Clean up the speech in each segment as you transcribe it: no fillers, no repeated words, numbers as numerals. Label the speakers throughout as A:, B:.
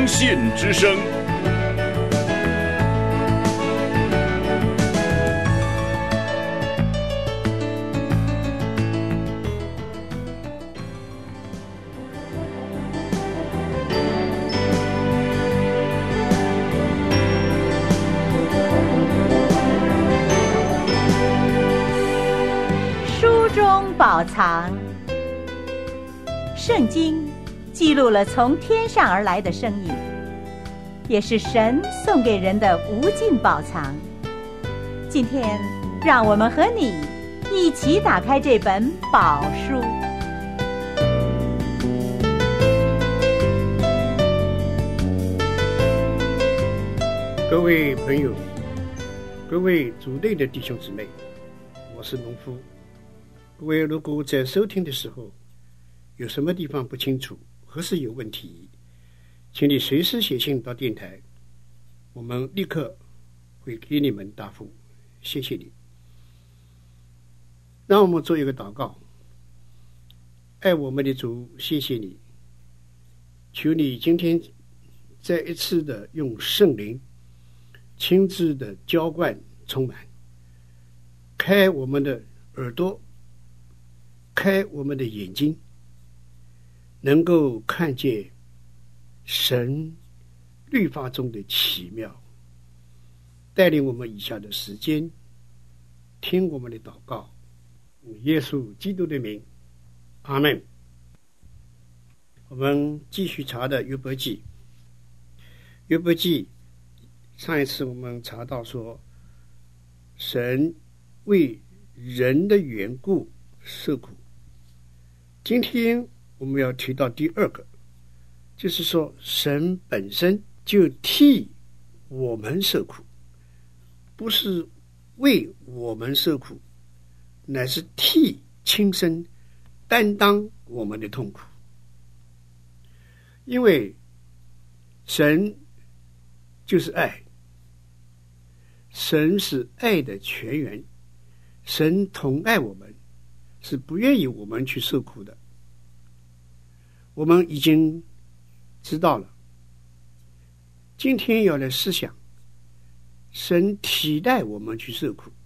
A: 献之声。
B: 书中宝藏，圣经记录了从天上而来的声音，也是神送给人的无尽宝藏。今天，让我们和你一起打开这本宝书。
C: 各位朋友，各位主内的弟兄姊妹，我是农夫。各位如果在收听的时候有什么地方不清楚或是有问题，请你随时写信到电台，我们立刻会给你们答复。谢谢你。让我们做一个祷告。爱我们的主，谢谢你，求你今天再一次的用圣灵亲自的浇灌充满，开我们的耳朵，开我们的眼睛，能够看见神律法中的奇妙，带领我们以下的时间听我们的祷告，耶稣基督的名，阿们。我们继续查的约伯记。约伯记上一次我们查到说，神为人的缘故受苦。今天我们要提到第二个，就是说神本身就替我们受苦，不是为我们受苦，乃是替亲身担当我们的痛苦。因为神就是爱，神是爱的泉源，神同爱我们，是不愿意我们去受苦的。我们已经知道了，今天要来思想，神替代我们去受苦。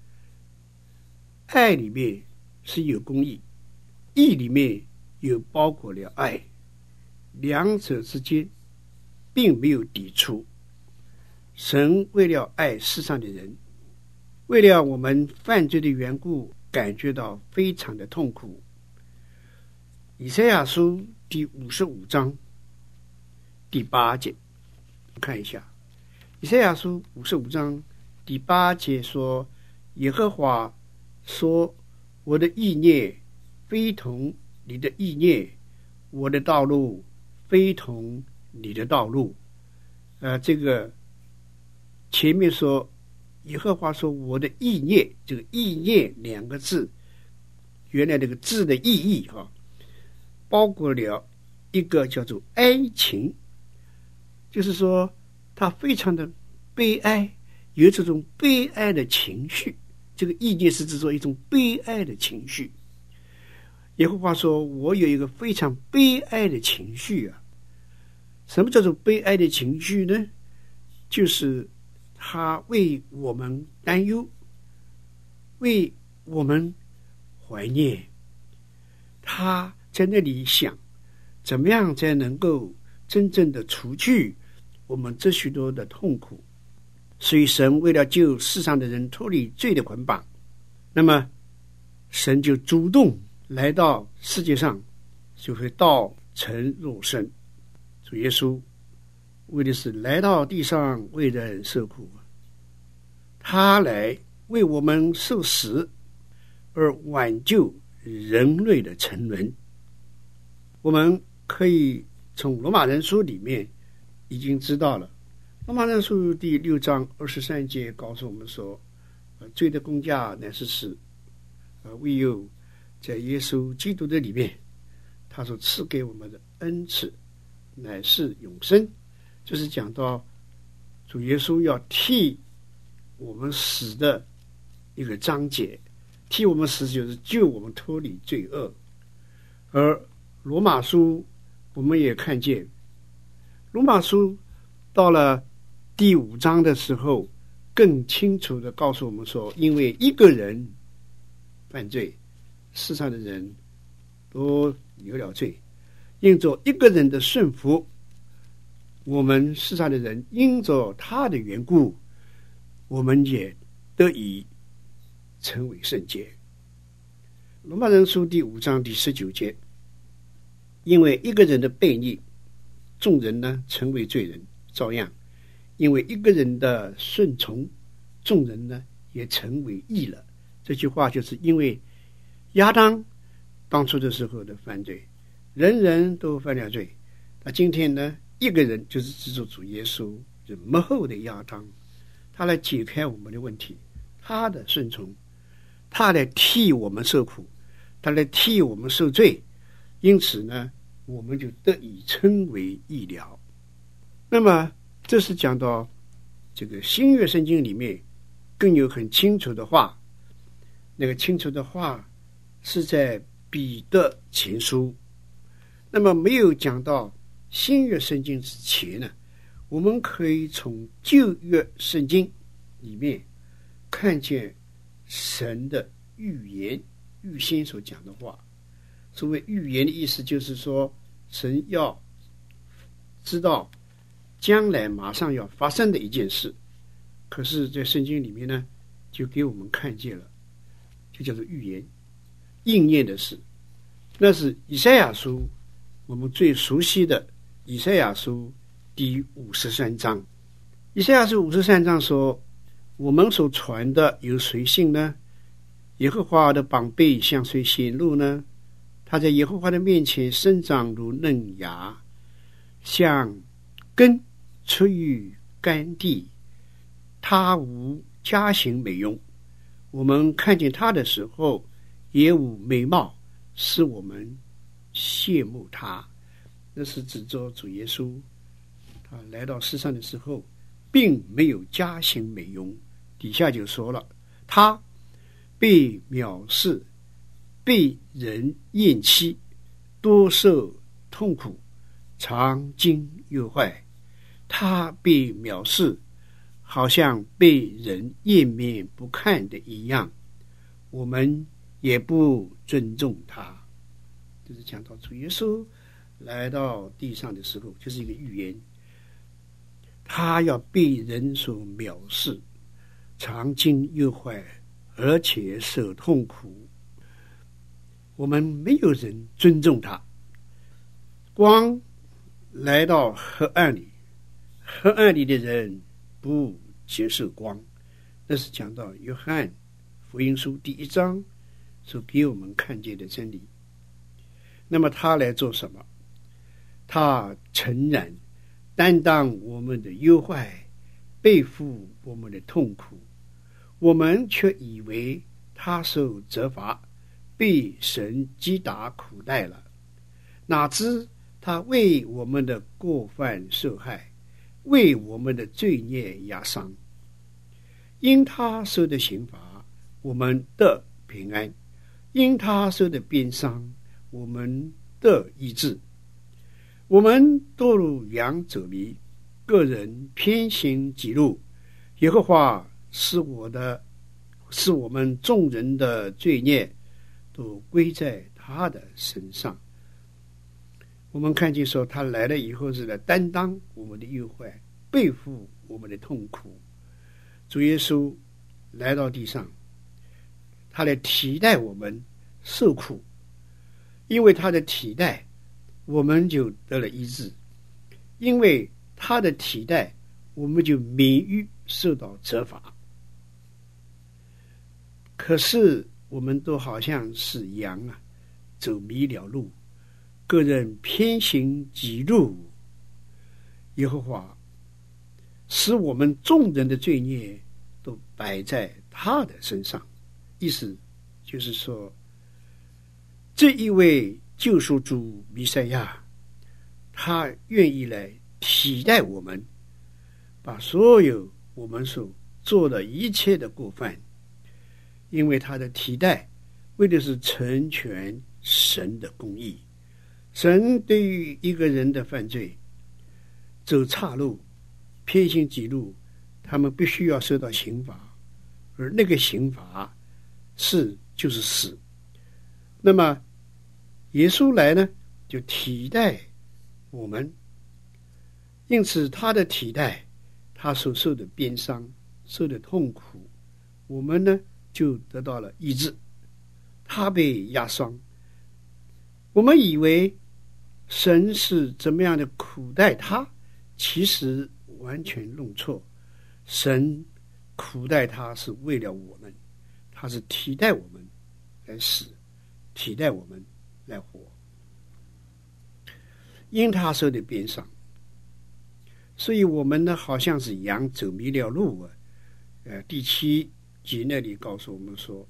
C: 爱里面是有公义，义里面有包括了爱，两者之间并没有抵触。神为了爱世上的人，为了我们犯罪的缘故，感觉到非常的痛苦。以赛亚书第55章第8节，看一下。以赛亚书55章第8节说，耶和华说，我的意念非同你的意念，我的道路非同你的道路。这个前面说耶和华说我的意念，这个意念两个字，原来这个字的意义包括了一个叫做哀情，就是说他非常的悲哀，有这种悲哀的情绪。这个意念是指说一种悲哀的情绪。耶和华说，我有一个非常悲哀的情绪啊。什么叫做悲哀的情绪呢？就是他为我们担忧，为我们怀念，他在那里想怎么样才能够真正的除去我们这许多的痛苦。所以神为了救世上的人脱离罪的捆绑，那么神就主动来到世界上，就会道成肉身。主耶稣为的是来到地上为人受苦，他来为我们受死，而挽救人类的沉沦。我们可以从罗马人书里面已经知道了，罗马人书第6章23节告诉我们说，罪的工价乃是死，唯有在耶稣基督的里面，他所赐给我们的恩赐乃是永生。就是讲到主耶稣要替我们死的一个章节，替我们死就是救我们脱离罪恶。而罗马书我们也看见， 罗马书到了第5章的时候，更清楚地告诉我们说，因为一个人犯罪，世上的人都有了罪，因着一个人的顺服，我们世上的人因着他的缘故，我们也得以成为圣洁。罗马人书第5章第19节，因为一个人的悖逆，众人呢成为罪人，照样因为一个人的顺从，众人呢也成为义了。这句话就是因为亚当当初的时候的犯罪，人人都犯了罪。那今天呢，一个人就是指着主耶稣，就幕后的亚当，他来解开我们的问题，他的顺从，他来替我们受苦，他来替我们受罪，因此呢，我们就得以称为义了。那么这是讲到这个新约圣经里面更有很清楚的话，那个清楚的话是在彼得前书。那么没有讲到新约圣经之前呢，我们可以从旧约圣经里面看见神的预言，预先所讲的话。所谓预言的意思就是说，神要知道将来马上要发生的一件事，可是在圣经里面呢，就给我们看见了，就叫做预言应验的事。那是以赛亚书，我们最熟悉的以赛亚书第53章。以赛亚书53章说，我们所传的有谁信呢？耶和华的膀臂向谁显露呢？他在耶和华的面前生长如嫩芽，像根出于干地，他无佳形美容。我们看见他的时候，也无美貌，使我们羡慕他。那是指着主耶稣，他来到世上的时候并没有佳形美容。底下就说了，他被藐视，被人厌弃，多受痛苦，常经忧坏。他被藐视，好像被人厌面不看的一样，我们也不尊重他。这是讲到主耶稣来到地上的时候，就是一个预言，他要被人所藐视，常经忧坏，而且受痛苦。我们没有人尊重他。光来到黑暗里，黑暗里的人不接受光。那是讲到约翰福音书第1章所给我们看见的真理。那么他来做什么？他承认担当我们的忧患，背负我们的痛苦，我们却以为他受责罚，被神击打苦待了。哪知他为我们的过犯受害，为我们的罪孽压伤。因他受的刑罚，我们得平安；因他受的鞭伤，我们得医治。我们堕入羊走迷，个人偏行己路。耶和华使我们众人的罪孽都归在他的身上。我们看见说，他来了以后是来担当我们的忧患，背负我们的痛苦。主耶稣来到地上，他来替代我们受苦，因为他的替代，我们就得了医治；因为他的替代，我们就免于受到责罚。可是我们都好像是羊啊，走迷了路，个人偏行己路。耶和华使我们众人的罪孽都摆在他的身上。意思就是说，这一位救赎主弥赛亚，他愿意来替代我们，把所有我们所做的一切的过犯，因为他的替代为的是成全神的公义。神对于一个人的犯罪， 走岔路、偏行己路，他们必须要受到刑罚，而那个刑罚就是死。那么耶稣来呢，就替代我们，因此他的替代，他所受的鞭伤、受的痛苦，我们呢就得到了医治。他被压伤，我们以为神是怎么样的苦待他，其实完全弄错。神苦待他是为了我们，他是替代我们来死，替代我们来活。因他受的鞭伤，所以我们呢好像是羊走迷了路啊。第7节那里告诉我们说，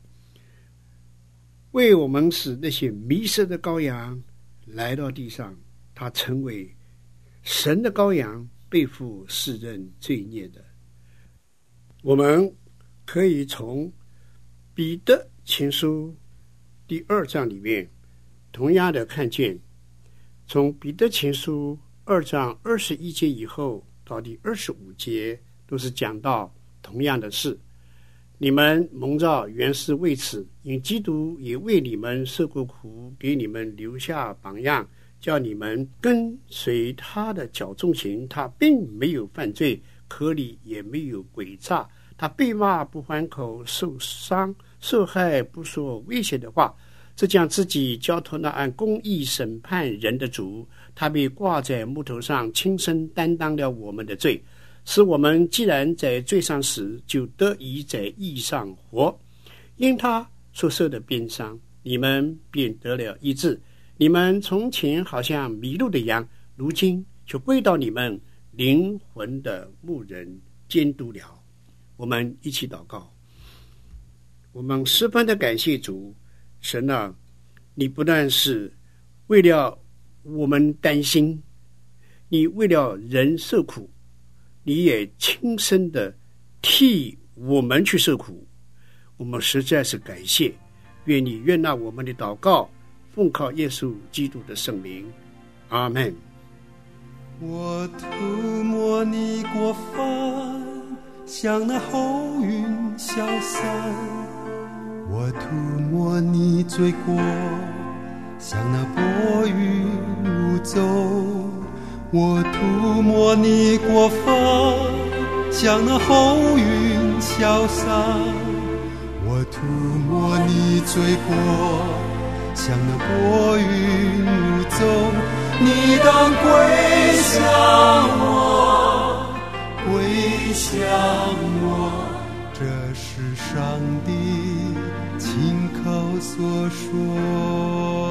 C: 为我们使那些迷失的羔羊来到地上，他成为神的羔羊，背负世人罪孽的。我们可以从彼得前书第2章里面同样的看见，从彼得前书2章21节以后到第25节都是讲到同样的事。你们蒙召原是为此，因基督也为你们受过苦，给你们留下榜样，叫你们跟随他的脚中行。他并没有犯罪，口里也没有诡诈，他被骂不还口，受伤受害不说危险的话，这将自己交托那按公义审判人的主。他被挂在木头上，亲身担当了我们的罪，使我们既然在罪上死，就得以在义上活。因他所受的鞭伤，你们便得了医治。你们从前好像迷路的羊，如今却归到你们灵魂的牧人监督了。我们一起祷告。我们十分的感谢主，神啊，你不但是为了我们担心，你为了人受苦，你也亲身的替我们去受苦，我们实在是感谢。愿你悦纳我们的祷告，奉靠耶稣基督的圣名，阿们。
A: 我涂抹你过犯，像那厚云消散；我涂抹你罪过，像那薄云无踪。我涂抹你过犯，像那厚云消散；我涂抹你罪过，像那薄云无踪。你当归向我，归向我，这是上帝亲口所说。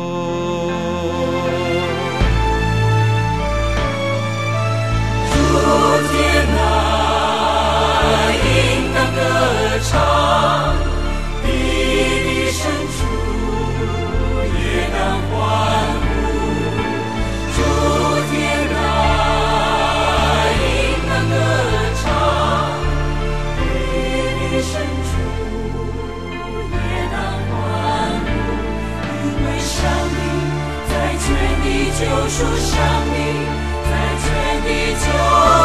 A: 主天啊，应当歌唱，地的深处也当欢呼。主天啊，应当歌唱，地的深处也当欢呼。因为上帝在全地救赎生命，在全地救